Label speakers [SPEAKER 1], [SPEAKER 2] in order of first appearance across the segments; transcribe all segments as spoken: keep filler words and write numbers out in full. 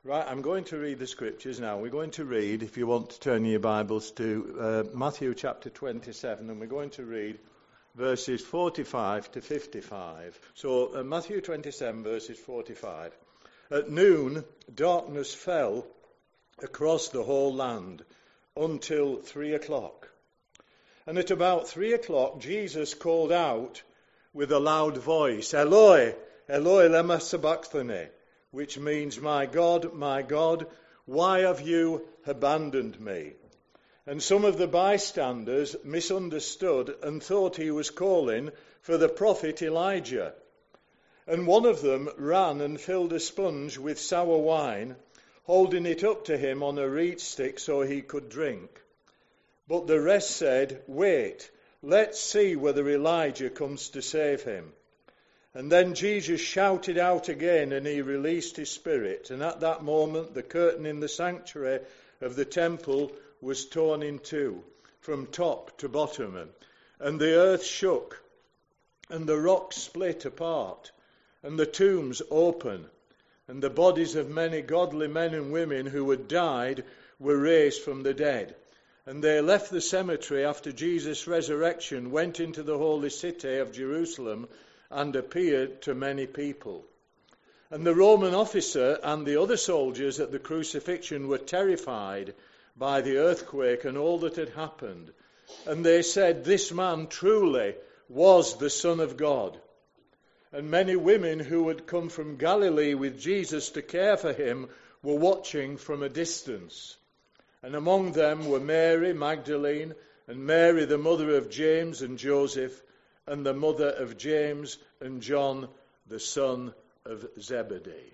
[SPEAKER 1] Right, I'm going to read the scriptures now. We're going to read, if you want to turn your Bibles to uh, Matthew chapter twenty-seven, and we're going to read verses forty-five to fifty-five. So uh, Matthew twenty-seven, verses forty-five. At noon, darkness fell across the whole land until three o'clock. And at about three o'clock, Jesus called out with a loud voice, Eloi, Eloi lema sabachthani, which means, my God, my God, why have you abandoned me? And some of the bystanders misunderstood and thought he was calling for the prophet Elijah. And one of them ran and filled a sponge with sour wine, holding it up to him on a reed stick so he could drink. But the rest said, wait, let's see whether Elijah comes to save him. And then Jesus shouted out again, and he released his spirit. And at that moment, the curtain in the sanctuary of the temple was torn in two, from top to bottom. And the earth shook, and the rocks split apart, and the tombs opened. And the bodies of many godly men and women who had died were raised from the dead. And they left the cemetery after Jesus' resurrection, went into the holy city of Jerusalem, and appeared to many people. And the Roman officer and the other soldiers at the crucifixion were terrified by the earthquake and all that had happened. And they said, this man truly was the Son of God. And many women who had come from Galilee with Jesus to care for him were watching from a distance. And among them were Mary Magdalene, and Mary the mother of James and Joseph, and the mother of James and John, the son of Zebedee.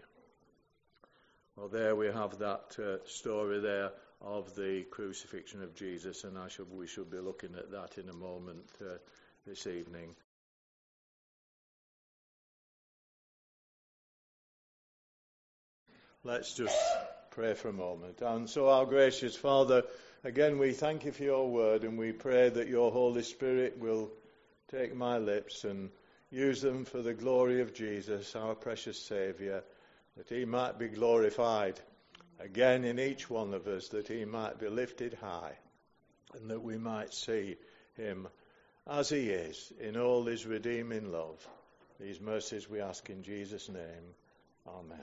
[SPEAKER 1] Well, there we have that uh, story there of the crucifixion of Jesus, and I should, we should be looking at that in a moment uh, this evening. Let's just pray for a moment. And so, our gracious Father, again we thank you for your word, and we pray that your Holy Spirit will take my lips and use them for the glory of Jesus, our precious Saviour, that he might be glorified again in each one of us, that he might be lifted high, and that we might see him as he is in all his redeeming love. These mercies we ask in Jesus' name. Amen.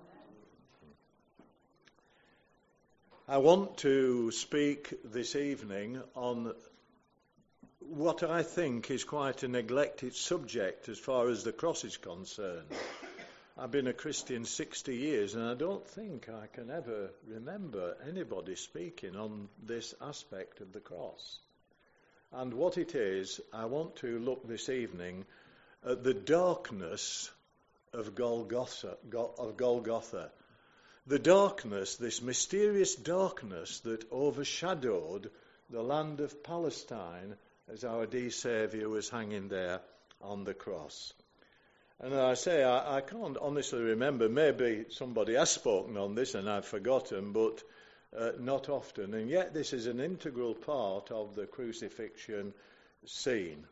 [SPEAKER 1] I want to speak this evening on what I think is quite a neglected subject as far as the cross is concerned. I've been a Christian sixty years, and I don't think I can ever remember anybody speaking on this aspect of the cross. And what it is, I want to look this evening at the darkness of Golgotha, of Golgotha. The darkness, this mysterious darkness that overshadowed the land of Palestine as our dear Saviour was hanging there on the cross. And I say, I, I can't honestly remember, maybe somebody has spoken on this and I've forgotten, but uh, not often. And yet this is an integral part of the crucifixion scene.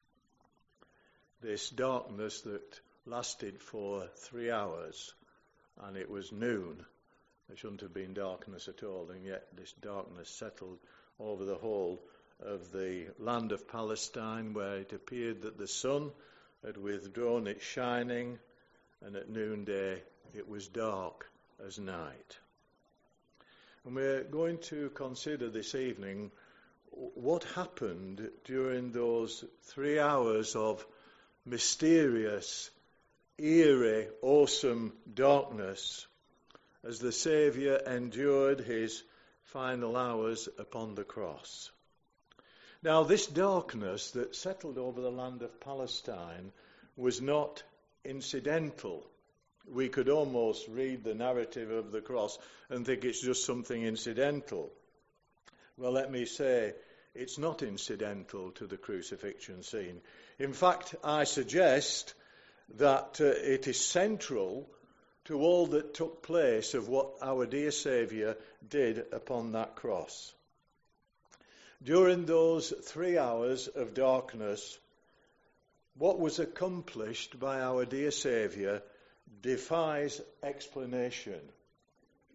[SPEAKER 1] This darkness that lasted for three hours, and it was noon. There shouldn't have been darkness at all, and yet this darkness settled over the whole of the land of Palestine, where it appeared that the sun had withdrawn its shining, and at noonday it was dark as night. And we're going to consider this evening what happened during those three hours of mysterious, eerie, awesome darkness as the Saviour endured his final hours upon the cross. Now, this darkness that settled over the land of Palestine was not incidental. We could almost read the narrative of the cross and think it's just something incidental. Well, let me say, it's not incidental to the crucifixion scene. In fact, I suggest that uh, it is central to all that took place of what our dear Saviour did upon that cross. During those three hours of darkness, what was accomplished by our dear Saviour defies explanation.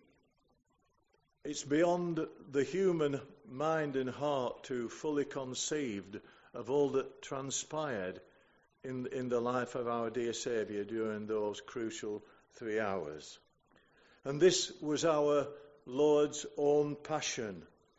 [SPEAKER 1] It's beyond the human mind and heart to fully conceive of all that transpired in, in the life of our dear Saviour during those crucial three hours. And this was our Lord's own passion.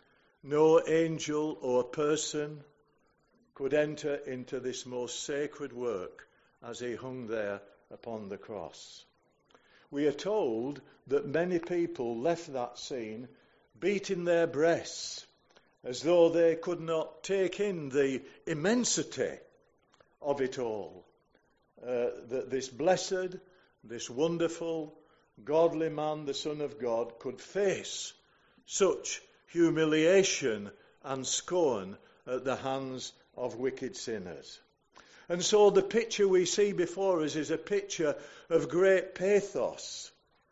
[SPEAKER 1] No angel or person could enter into this most sacred work as he hung there upon the cross. We are told that many people left that scene beating their breasts as though they could not take in the immensity of it all. Uh, that this blessed, this wonderful, godly man, the Son of God, could face such humiliation and scorn at the hands of wicked sinners. And so the picture we see before us is a picture of great pathos.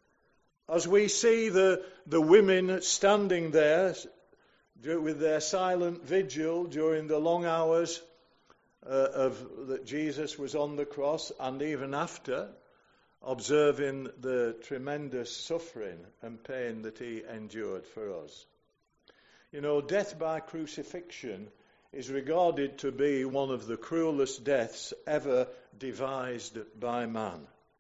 [SPEAKER 1] As we see the, the women standing there with their silent vigil during the long hours uh, of that Jesus was on the cross, and even after, observing the tremendous suffering and pain that he endured for us. You know, death by crucifixion is regarded to be one of the cruelest deaths ever devised by man.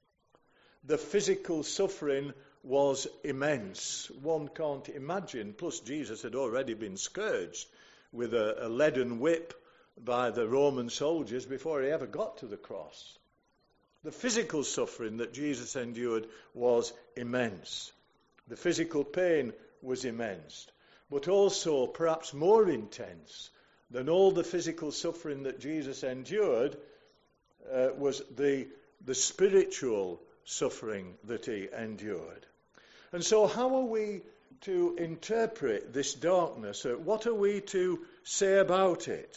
[SPEAKER 1] The physical suffering was immense. One can't imagine. Plus, Jesus had already been scourged with a, a leaden whip by the Roman soldiers before he ever got to the cross. The physical suffering that Jesus endured was immense. The physical pain was immense. But also, perhaps more intense than all the physical suffering that Jesus endured uh, was the, the spiritual suffering that he endured. And so how are we to interpret this darkness? What are we to say about it?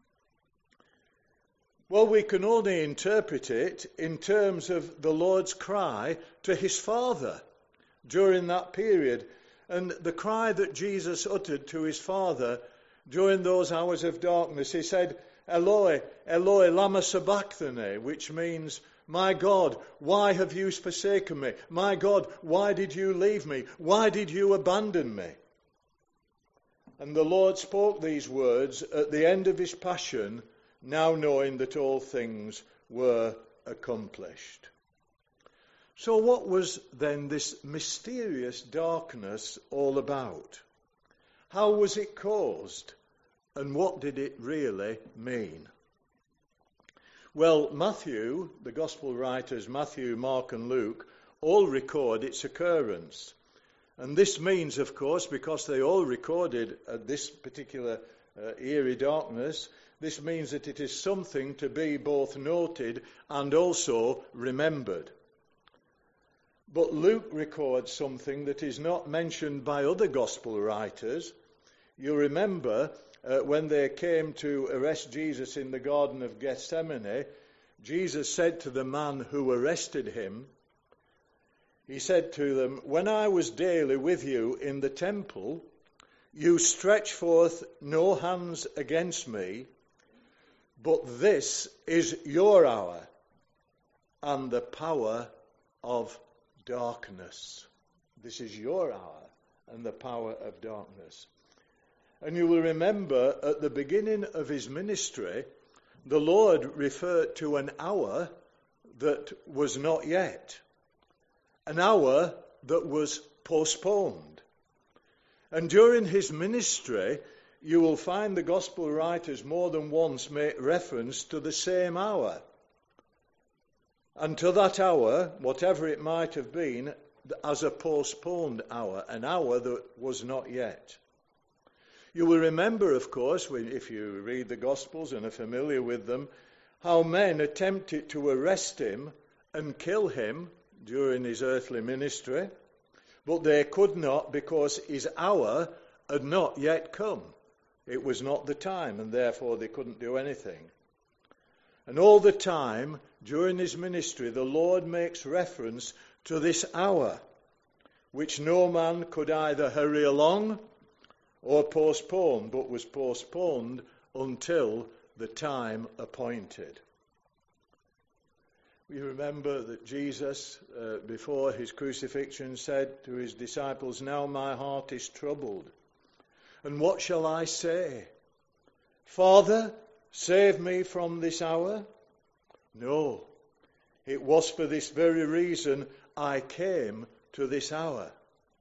[SPEAKER 1] Well, we can only interpret it in terms of the Lord's cry to his Father during that period. And the cry that Jesus uttered to his Father during those hours of darkness, he said, Eloi, Eloi, lama sabachthani, which means, my God, why have you forsaken me? My God, why did you leave me? Why did you abandon me? And the Lord spoke these words at the end of his passion, now knowing that all things were accomplished. So what was then this mysterious darkness all about? How was it caused? And what did it really mean? Well, Matthew, the Gospel writers, Matthew, Mark and Luke, all record its occurrence. And this means, of course, because they all recorded uh, this particular uh, eerie darkness, this means that it is something to be both noted and also remembered. But Luke records something that is not mentioned by other Gospel writers. You remember uh, when they came to arrest Jesus in the Garden of Gethsemane, Jesus said to the man who arrested him, he said to them, when I was daily with you in the temple, you stretched forth no hands against me, but this is your hour and the power of darkness. This is your hour and the power of darkness. And you will remember at the beginning of his ministry, the Lord referred to an hour that was not yet, an hour that was postponed. And during his ministry, you will find the Gospel writers more than once make reference to the same hour. And to that hour, whatever it might have been, as a postponed hour, an hour that was not yet. You will remember, of course, if you read the Gospels and are familiar with them, how men attempted to arrest him and kill him during his earthly ministry, but they could not because his hour had not yet come. It was not the time, and therefore they couldn't do anything. And all the time, during his ministry, the Lord makes reference to this hour, which no man could either hurry along or postpone, but was postponed until the time appointed. We remember that Jesus, uh, before his crucifixion, said to his disciples, "Now my heart is troubled. And what shall I say? Father, save me from this hour?" No, it was for this very reason I came to this hour.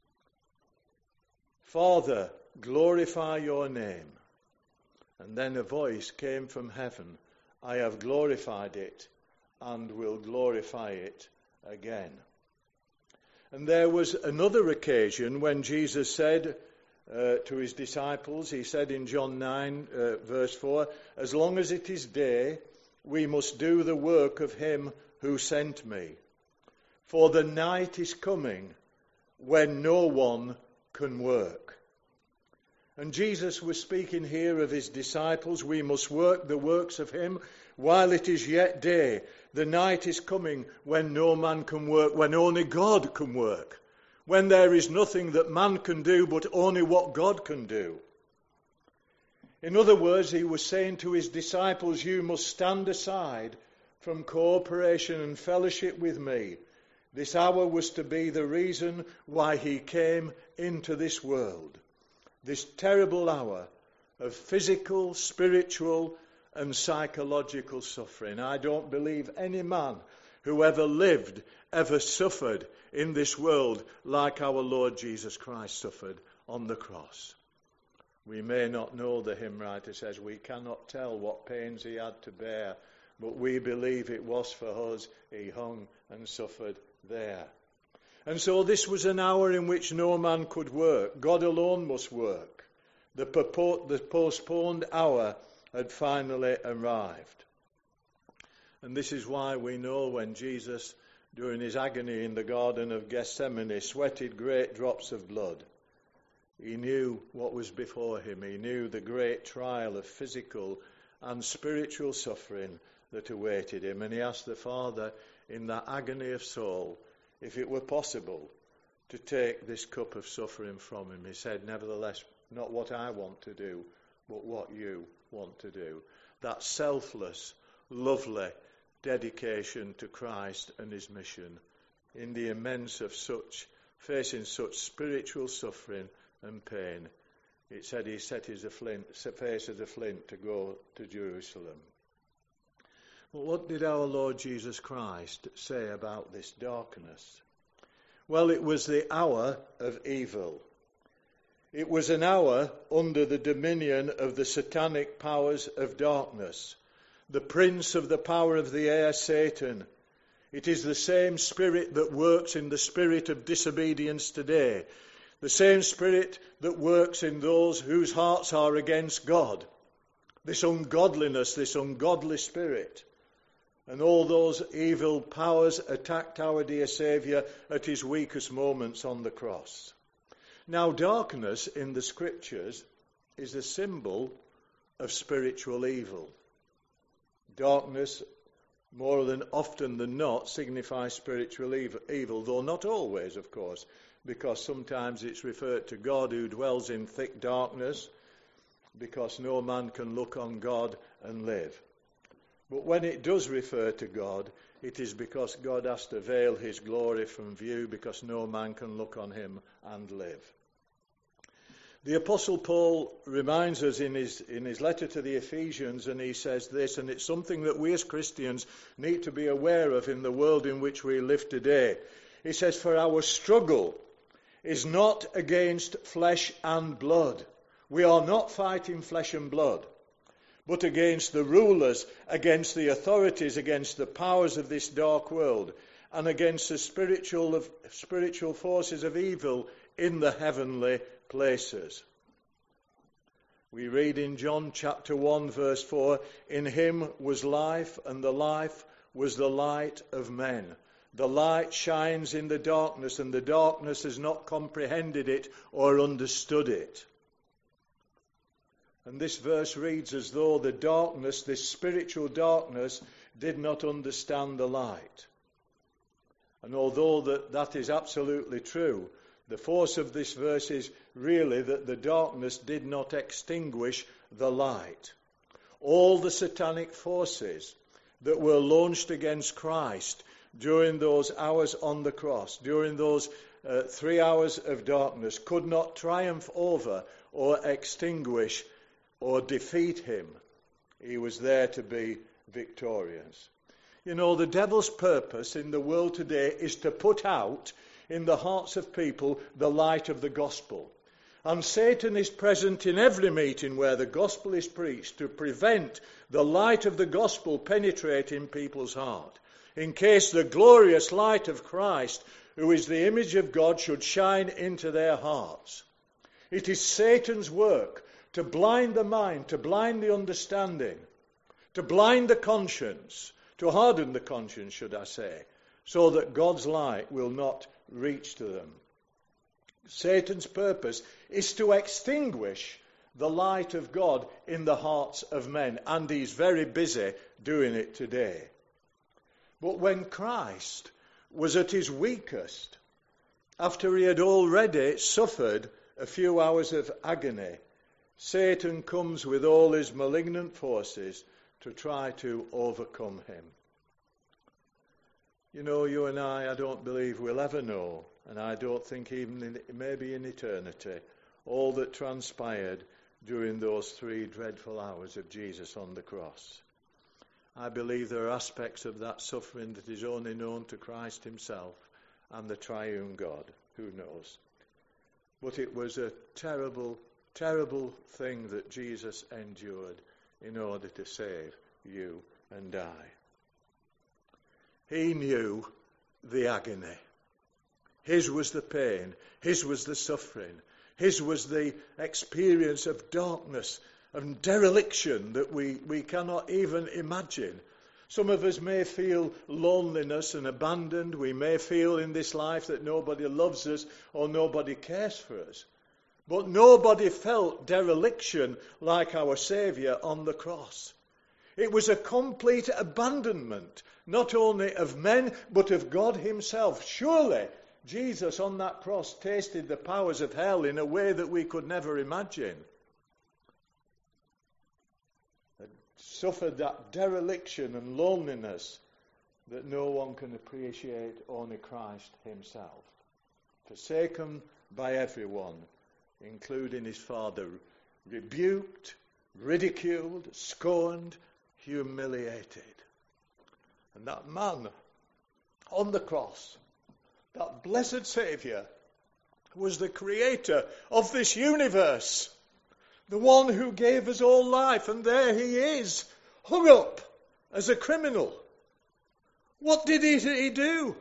[SPEAKER 1] Father, glorify your name. And then a voice came from heaven, "I have glorified it and will glorify it again." And there was another occasion when Jesus said uh, to his disciples, he said in John nine, uh, verse four, "As long as it is day, we must do the work of him who sent me. For the night is coming when no one can work." And Jesus was speaking here of his disciples. We must work the works of him while it is yet day. The night is coming when no man can work, when only God can work, when there is nothing that man can do but only what God can do. In other words, he was saying to his disciples, you must stand aside from cooperation and fellowship with me. This hour was to be the reason why he came into this world. This terrible hour of physical, spiritual, and psychological suffering. I don't believe any man who ever lived ever suffered in this world like our Lord Jesus Christ suffered on the cross. We may not know, the hymn writer says, we cannot tell what pains he had to bear, but we believe it was for us he hung and suffered there. And so this was an hour in which no man could work. God alone must work. The, purport, the postponed hour had finally arrived. And this is why we know when Jesus, during his agony in the Garden of Gethsemane, sweated great drops of blood, he knew what was before him. He knew the great trial of physical and spiritual suffering that awaited him. And he asked the Father in that agony of soul if it were possible to take this cup of suffering from him. He said, nevertheless, not what I want to do, but what you want to do. That selfless, lovely dedication to Christ and his mission in the immense of such, facing such spiritual suffering and pain. It said he set his flint, face as a flint to go to Jerusalem. But what did our Lord Jesus Christ say about this darkness? Well, it was the hour of evil. It was an hour under the dominion of the satanic powers of darkness, the prince of the power of the air, Satan. It is the same spirit that works in the spirit of disobedience today, the same spirit that works in those whose hearts are against God, this ungodliness, this ungodly spirit. And all those evil powers attacked our dear Saviour at his weakest moments on the cross. Now, darkness in the Scriptures is a symbol of spiritual evil. Darkness, more than often than not, signifies spiritual evil, though not always, of course, because sometimes it's referred to God who dwells in thick darkness, because no man can look on God and live. But when it does refer to God, it is because God has to veil his glory from view, because no man can look on him and live. The Apostle Paul reminds us in his, in his letter to the Ephesians, and he says this, and it's something that we as Christians need to be aware of in the world in which we live today. He says, for our struggle is not against flesh and blood. We are not fighting flesh and blood, but against the rulers, against the authorities, against the powers of this dark world, and against the spiritual, of, spiritual forces of evil in the heavenly places. We read in John chapter one, verse four, in him was life, and the life was the light of men. The light shines in the darkness, and the darkness has not comprehended it or understood it. And this verse reads as though the darkness, this spiritual darkness, did not understand the light. And although that, that is absolutely true, the force of this verse is really that the darkness did not extinguish the light. All the satanic forces that were launched against Christ during those hours on the cross, during those uh, three hours of darkness, could not triumph over or extinguish or defeat him. He was there to be victorious. You know, the devil's purpose in the world today is to put out in the hearts of people the light of the gospel. And Satan is present in every meeting where the gospel is preached to prevent the light of the gospel penetrating people's heart, in case the glorious light of Christ, who is the image of God, should shine into their hearts. It is Satan's work to blind the mind, to blind the understanding, to blind the conscience, to harden the conscience, should I say, so that God's light will not reach to them. Satan's purpose is to extinguish the light of God in the hearts of men, and he's very busy doing it today. But when Christ was at his weakest, after he had already suffered a few hours of agony, Satan comes with all his malignant forces to try to overcome him. You know, you and I, I don't believe we'll ever know, and I don't think even in, maybe in eternity, all that transpired during those three dreadful hours of Jesus on the cross. I believe there are aspects of that suffering that is only known to Christ himself and the triune God. Who knows? But it was a terrible, terrible thing that Jesus endured in order to save you and I. He knew the agony. His was the pain. His was the suffering. His was the experience of darkness and dereliction that we, we cannot even imagine. Some of us may feel loneliness and abandoned. We may feel in this life that nobody loves us or nobody cares for us. But nobody felt dereliction like our Saviour on the cross. It was a complete abandonment, not only of men, but of God himself. Surely, Jesus on that cross tasted the powers of hell in a way that we could never imagine. He suffered that dereliction and loneliness that no one can appreciate, only Christ himself. Forsaken by everyone, including his Father, rebuked, ridiculed, scorned, humiliated. And that man on the cross, that blessed Saviour, was the creator of this universe, the one who gave us all life, and there he is, hung up as a criminal. What did he, he do?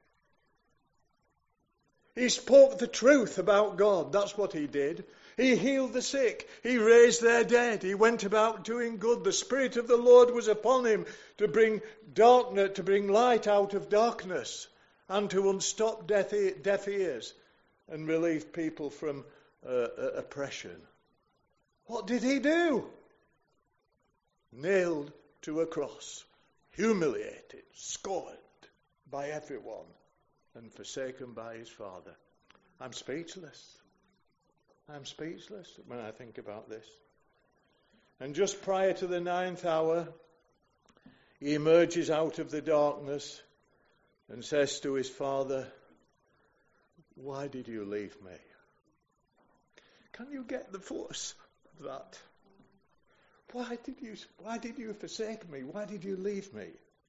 [SPEAKER 1] He spoke the truth about God. That's what he did. He healed the sick. He raised their dead. He went about doing good. The Spirit of the Lord was upon him to bring darkness, to bring light out of darkness, and to unstop deaf ears and relieve people from uh, oppression. What did he do? Nailed to a cross, humiliated, scorned by everyone, and forsaken by his Father. I'm speechless. I'm speechless when I think about this. And just prior to the ninth hour, he emerges out of the darkness and says to his Father, "Why did you leave me?" Can you get the force of that? Why did you, why did you forsake me? Why did you leave me?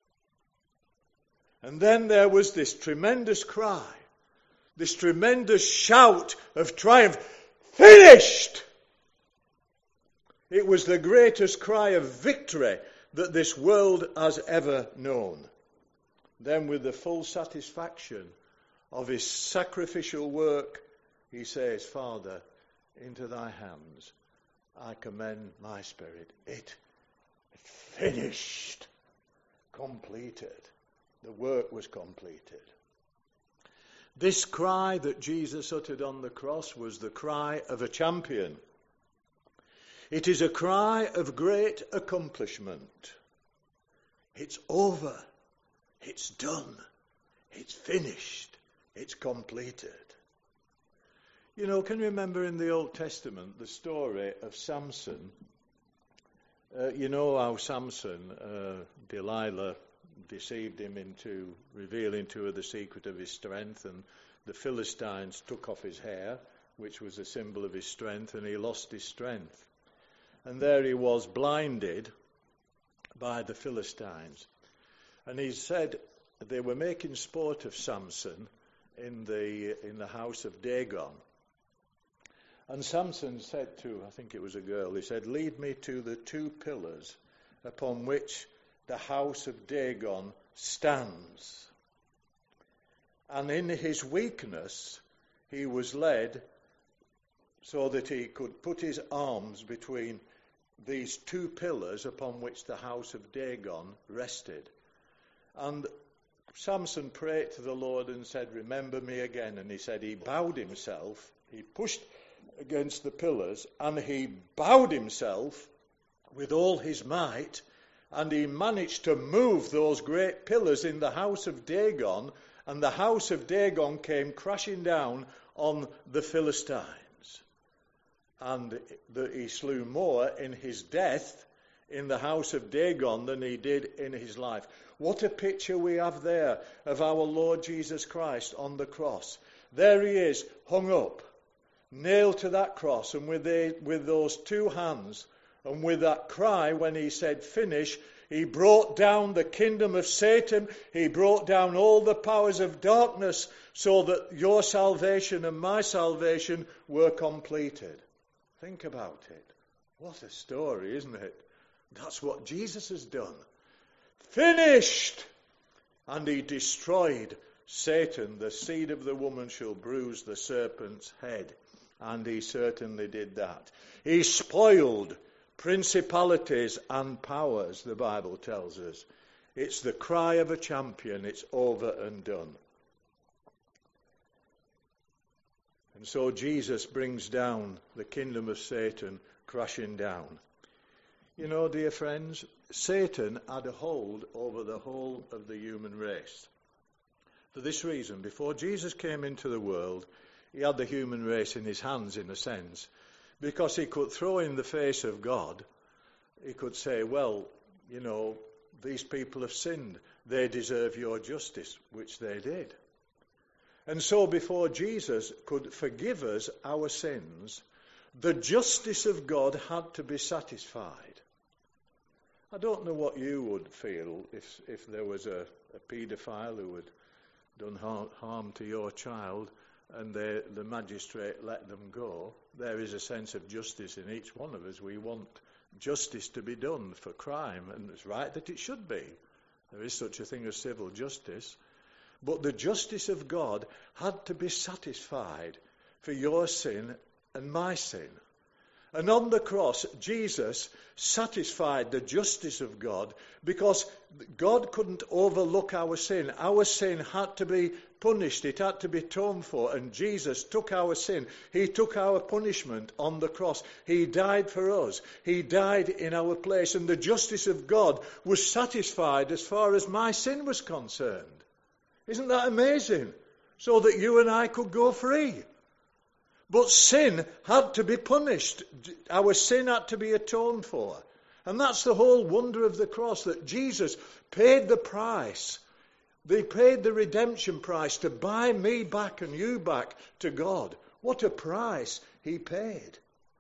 [SPEAKER 1] And then there was this tremendous cry, this tremendous shout of triumph. Finished! It was the greatest cry of victory that this world has ever known. Then, with the full satisfaction of his sacrificial work, he says, "Father, into thy hands I commend my spirit." It finished. Completed. The work was completed. This cry that Jesus uttered on the cross was the cry of a champion. It is a cry of great accomplishment. It's over. It's done. It's finished. It's completed. You know, can you remember in the Old Testament the story of Samson Uh, you know how Samson, uh, Delilah deceived him into revealing to her the secret of his strength, and the Philistines took off his hair, which was a symbol of his strength, and he lost his strength. And there he was, blinded by the Philistines. And he said they were making sport of Samson in the in the house of Dagon. And Samson said to, I think it was a girl, he said, "Lead me to the two pillars upon which the house of Dagon stands." And in his weakness, he was led so that he could put his arms between these two pillars upon which the house of Dagon rested. And Samson prayed to the Lord and said, "Remember me again." And he said he bowed himself, he pushed against the pillars, and he bowed himself with all his might, and he managed to move those great pillars in the house of Dagon, and the house of Dagon came crashing down on the Philistines. And the, he slew more in his death in the house of Dagon than he did in his life. What a picture we have there of our Lord Jesus Christ on the cross. There he is, hung up, nailed to that cross, and with, the, with those two hands, and with that cry when he said, "Finish," he brought down the kingdom of Satan, he brought down all the powers of darkness, so that your salvation and my salvation were completed. Think about it. What a story, isn't it? That's what Jesus has done. Finished! And he destroyed Satan. The seed of the woman shall bruise the serpent's head. And he certainly did that. He spoiled principalities and powers, the Bible tells us. It's the cry of a champion. It's over and done. And so Jesus brings down the kingdom of Satan crashing down. You know, dear friends, Satan had a hold over the whole of the human race. For this reason, before Jesus came into the world, he had the human race in his hands, in a sense, because he could throw in the face of God. He could say, well, you know, these people have sinned. They deserve your justice, which they did. And so before Jesus could forgive us our sins, the justice of God had to be satisfied. I don't know what you would feel if if there was a, a paedophile who had done harm, harm to your child and they, the magistrate let them go. There is a sense of justice in each one of us. We want justice to be done for crime, and it's right that it should be. There is such a thing as civil justice. But the justice of God had to be satisfied for your sin and my sin. And on the cross, Jesus satisfied the justice of God because God couldn't overlook our sin. Our sin had to be punished. It had to be atoned for. And Jesus took our sin. He took our punishment on the cross. He died for us. He died in our place. And the justice of God was satisfied as far as my sin was concerned. Isn't that amazing? So that you and I could go free. But sin had to be punished. Our sin had to be atoned for. And that's the whole wonder of the cross, that Jesus paid the price. They paid the redemption price to buy me back and you back to God. What a price he paid.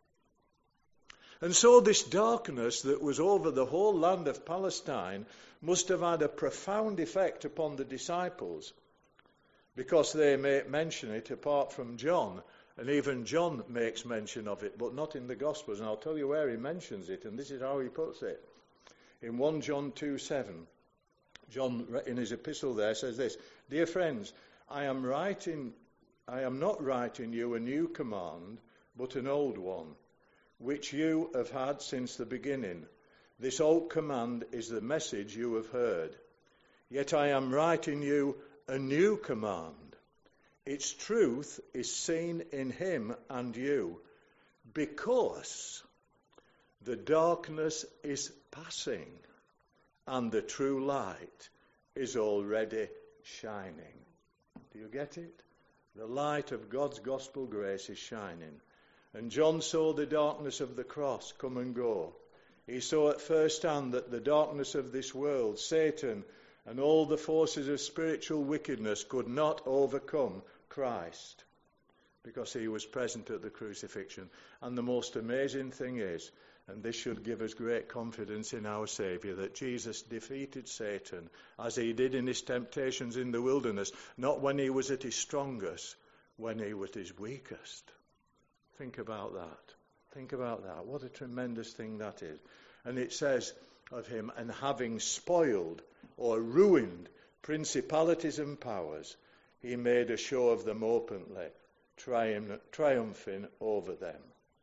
[SPEAKER 1] And so this darkness that was over the whole land of Palestine must have had a profound effect upon the disciples, because they make mention it apart from John. And even John makes mention of it, but not in the Gospels. And I'll tell you where he mentions it, and this is how he puts it. In First John two seven, John, in his epistle there, says this: "Dear friends, I am writing, I am not writing you a new command, but an old one, which you have had since the beginning. This old command is the message you have heard. Yet I am writing you a new command. Its truth is seen in him and you, because the darkness is passing and the true light is already shining." Do you get it? The light of God's gospel grace is shining. And John saw the darkness of the cross come and go. He saw at first hand that the darkness of this world, Satan, and all the forces of spiritual wickedness could not overcome Christ, because he was present at the crucifixion. And the most amazing thing is, and this should give us great confidence in our Saviour, that Jesus defeated Satan as he did in his temptations in the wilderness, not when he was at his strongest, when he was at his weakest. Think about that. Think about that. What a tremendous thing that is. And it says of him, and having spoiled or ruined principalities and powers, he made a show of them openly, triumph, triumphing over them.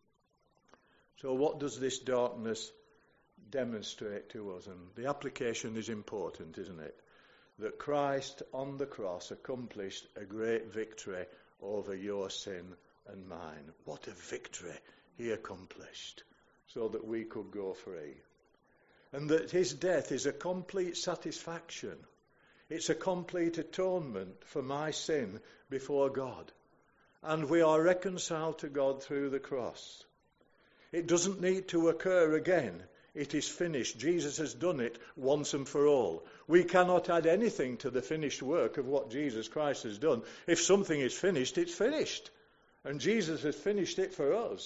[SPEAKER 1] So what does this darkness demonstrate to us? And the application is important, isn't it? That Christ on the cross accomplished a great victory over your sin and mine. What a victory he accomplished, so that we could go free. And that his death is a complete satisfaction. It's a complete atonement for my sin before God. And we are reconciled to God through the cross. It doesn't need to occur again. It is finished. Jesus has done it once and for all. We cannot add anything to the finished work of what Jesus Christ has done. If something is finished, it's finished. And Jesus has finished it for us.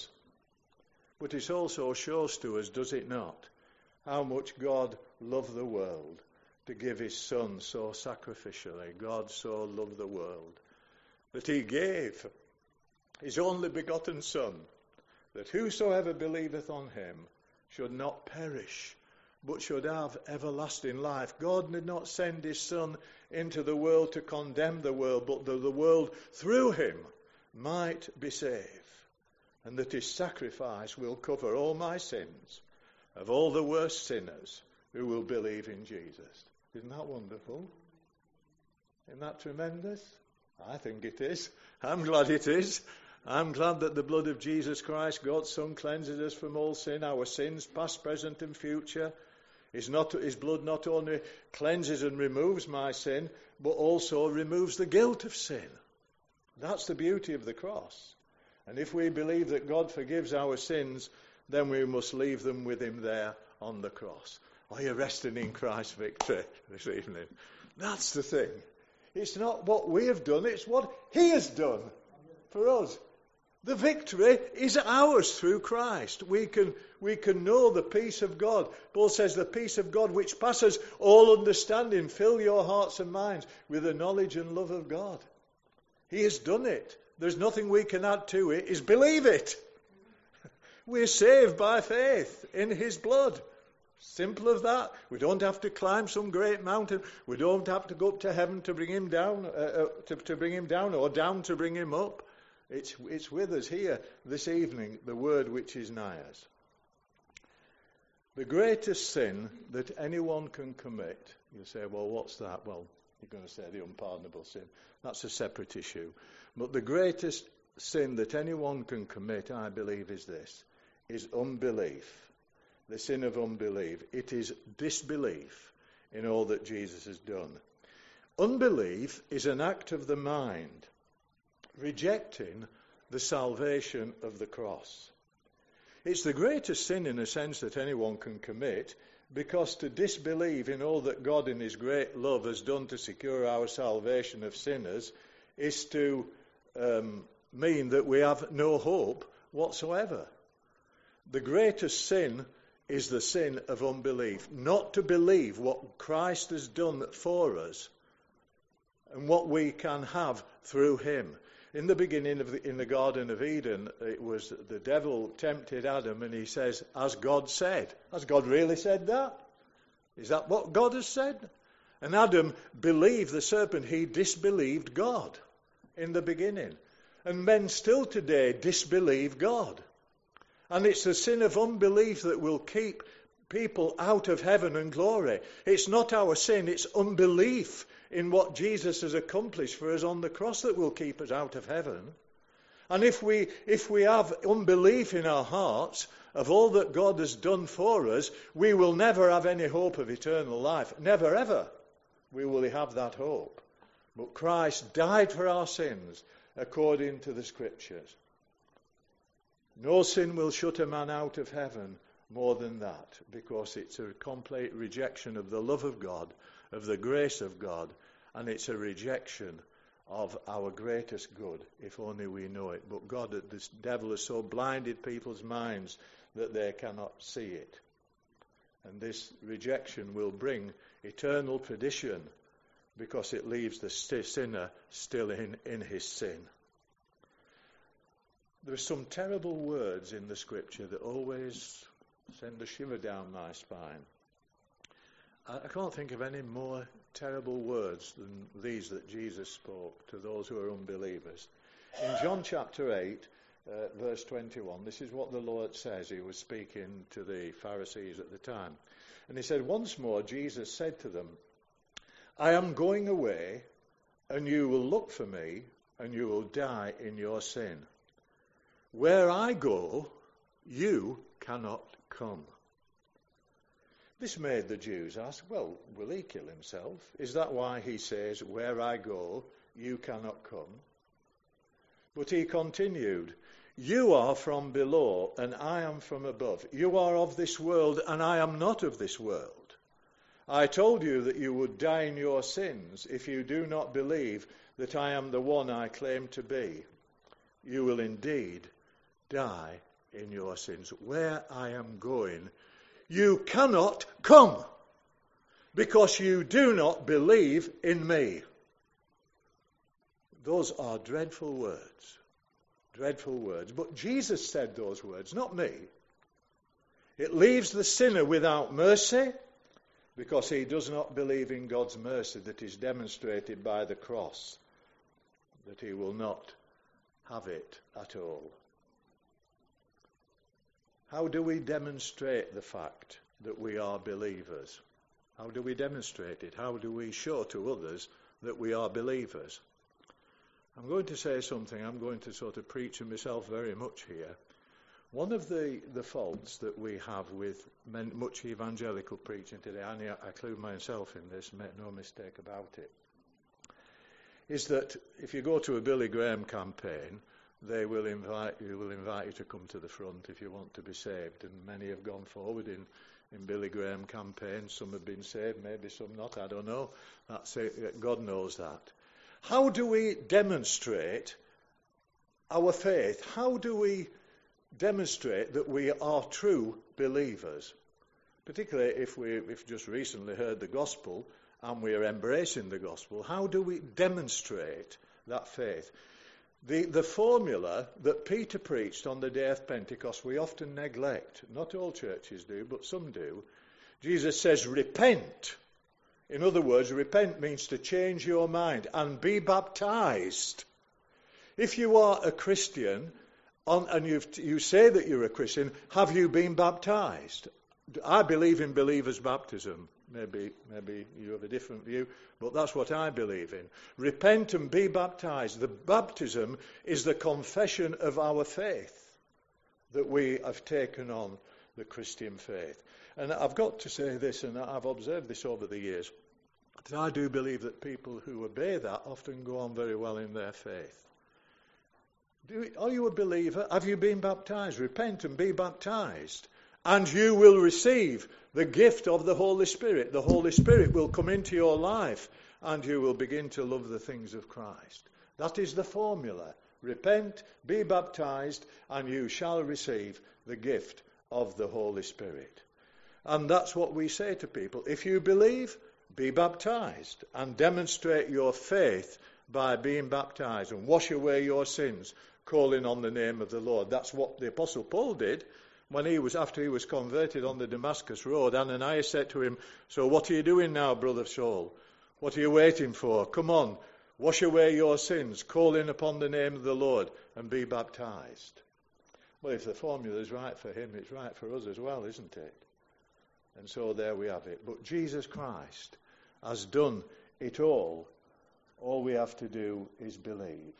[SPEAKER 1] But it also shows to us, does it not, how much God loved the world to give his Son so sacrificially. God so loved the world that he gave his only begotten Son, that whosoever believeth on him should not perish, but should have everlasting life. God did not send his Son into the world to condemn the world, but that the world through him might be saved, and that his sacrifice will cover all my sins of all the worst sinners who will believe in Jesus. Isn't that wonderful? Isn't that tremendous? I think it is. I'm glad it is. I'm glad that the blood of Jesus Christ, God's Son, cleanses us from all sin, our sins, past, present and future. His, not, his blood not only cleanses and removes my sin, but also removes the guilt of sin. That's the beauty of the cross. And if we believe that God forgives our sins, then we must leave them with him there on the cross. Are you resting in Christ's victory this evening? That's the thing. It's not what we have done, it's what he has done for us. The victory is ours through Christ. We can, we can know the peace of God. Paul says, the peace of God which passes all understanding, fill your hearts and minds with the knowledge and love of God. He has done it. There's nothing we can add to it, is believe it. We're saved by faith in his blood. Simple as that. We don't have to climb some great mountain. We don't have to go up to heaven to bring him down, uh, uh, to, to bring him down, or down to bring him up. It's, it's with us here this evening, the word which is nigh us. The greatest sin that anyone can commit, you say, well, what's that? Well, you're going to say the unpardonable sin. That's a separate issue. But the greatest sin that anyone can commit, I believe, is this, is unbelief. The sin of unbelief. It is disbelief in all that Jesus has done. Unbelief is an act of the mind, rejecting the salvation of the cross. It's the greatest sin, in a sense, that anyone can commit, because to disbelieve in all that God in his great love has done to secure our salvation of sinners is to um, mean that we have no hope whatsoever. The greatest sin is the sin of unbelief, not to believe what Christ has done for us and what we can have through him. In the beginning of the, in the Garden of Eden, it was the devil tempted Adam, and he says, as God said. Has God really said that? Is that what God has said? And Adam believed the serpent. He disbelieved God in the beginning. And men still today disbelieve God. And it's the sin of unbelief that will keep people out of heaven and glory. It's not our sin, it's unbelief in what Jesus has accomplished for us on the cross that will keep us out of heaven. And if we if we have unbelief in our hearts of all that God has done for us, we will never have any hope of eternal life. Never, ever will we have that hope. But Christ died for our sins according to the Scriptures. No sin will shut a man out of heaven more than that, because it's a complete rejection of the love of God, of the grace of God, and it's a rejection of our greatest good, if only we know it. But God, this devil has so blinded people's minds that they cannot see it. And this rejection will bring eternal perdition, because it leaves the sinner still in, in his sin. There are some terrible words in the scripture that always send a shiver down my spine. I, I can't think of any more terrible words than these that Jesus spoke to those who are unbelievers. In John chapter eight, uh, verse twenty-one, this is what the Lord says. He was speaking to the Pharisees at the time. And he said, once more, Jesus said to them, I am going away, and you will look for me, and you will die in your sin. Where I go, you cannot come. This made the Jews ask, well, will he kill himself? Is that why he says, where I go, you cannot come? But he continued, you are from below, and I am from above. You are of this world, and I am not of this world. I told you that you would die in your sins if you do not believe that I am the one I claim to be. You will indeed die in your sins. Where I am going, you cannot come, because you do not believe in me. Those are dreadful words. Dreadful words. But Jesus said those words, not me. It leaves the sinner without mercy, because he does not believe in God's mercy that is demonstrated by the cross, that he will not have it at all. How do we demonstrate the fact that we are believers? How do we demonstrate it? How do we show to others that we are believers? I'm going to say something. I'm going to sort of preach to myself very much here. One of the, the faults that we have with men, much evangelical preaching today, and I include myself in this, make no mistake about it, is that if you go to a Billy Graham campaign, they will invite you will invite you to come to the front if you want to be saved. And many have gone forward in, in Billy Graham campaigns. Some have been saved, maybe some not, I don't know. That's it. God knows that. How do we demonstrate our faith? How do we demonstrate that we are true believers? Particularly if we've just recently heard the gospel and we are embracing the gospel. How do we demonstrate that faith? The, the formula that Peter preached on the day of Pentecost we often neglect. Not all churches do, but some do. Jesus says, repent. In other words, repent means to change your mind and be baptized. If you are a Christian on, and you've, you say that you're a Christian, have you been baptized? I believe in believers' baptism. Maybe, maybe you have a different view, but that's what I believe in. Repent and be baptized. The baptism is the confession of our faith, that we have taken on the Christian faith. And I've got to say this, and I've observed this over the years, that I do believe that people who obey that often go on very well in their faith. Do, are you a believer? Have you been baptized? Repent and be baptized, and you will receive the gift of the Holy Spirit. The Holy Spirit will come into your life, and you will begin to love the things of Christ. That is the formula. Repent, be baptized, and you shall receive the gift of the Holy Spirit. And that's what we say to people. If you believe, be baptized and demonstrate your faith by being baptized and wash away your sins, calling on the name of the Lord. That's what the Apostle Paul did when he was, after he was converted on the Damascus road. Ananias said to him, so what are you doing now, brother Saul? What are you waiting for? Come on, wash away your sins, calling upon the name of the Lord, and be baptized. Well, if the formula is right for him, it's right for us as well, isn't it? And so there we have it. But Jesus Christ has done it all. All we have to do is believe.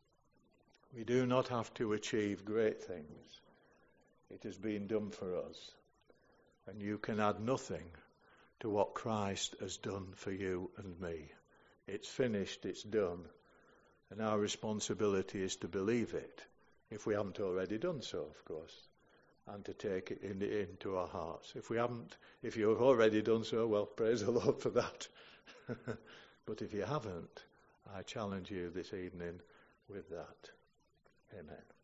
[SPEAKER 1] We do not have to achieve great things. It has been done for us. And you can add nothing to what Christ has done for you and me. It's finished, it's done. And our responsibility is to believe it, if we haven't already done so, of course. and to take it in, into our hearts. If we haven't, if you've already done so, well, praise the Lord for that. But if you haven't, I challenge you this evening with that. Amen.